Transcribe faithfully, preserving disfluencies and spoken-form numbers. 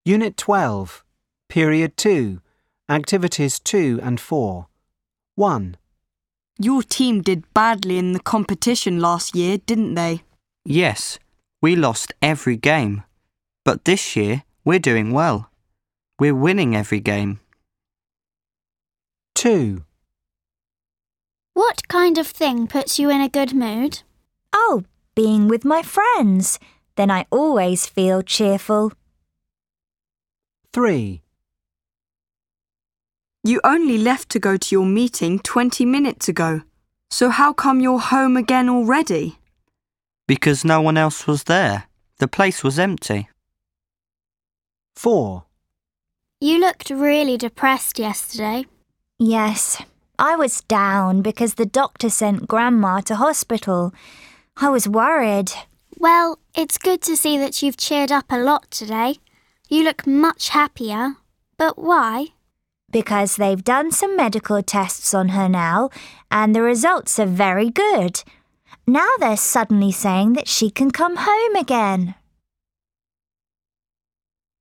Unit twelve, Period two, Activities two and four. one. Your team did badly in the competition last year, didn't they? Yes, we lost every game. But this year, we're doing well. We're winning every game. two. What kind of thing puts you in a good mood? Oh, being with my friends. Then I always feel cheerful. three. You only left to go to your meeting twenty minutes ago. So how come you're home again already? Because no one else was there. The place was empty. four. You looked really depressed yesterday. Yes, I was down because the doctor sent Grandma to hospital. I was worried. Well, it's good to see that you've cheered up a lot today. You look much happier. But why? Because they've done some medical tests on her now, and the results are very good. Now they're suddenly saying that she can come home again.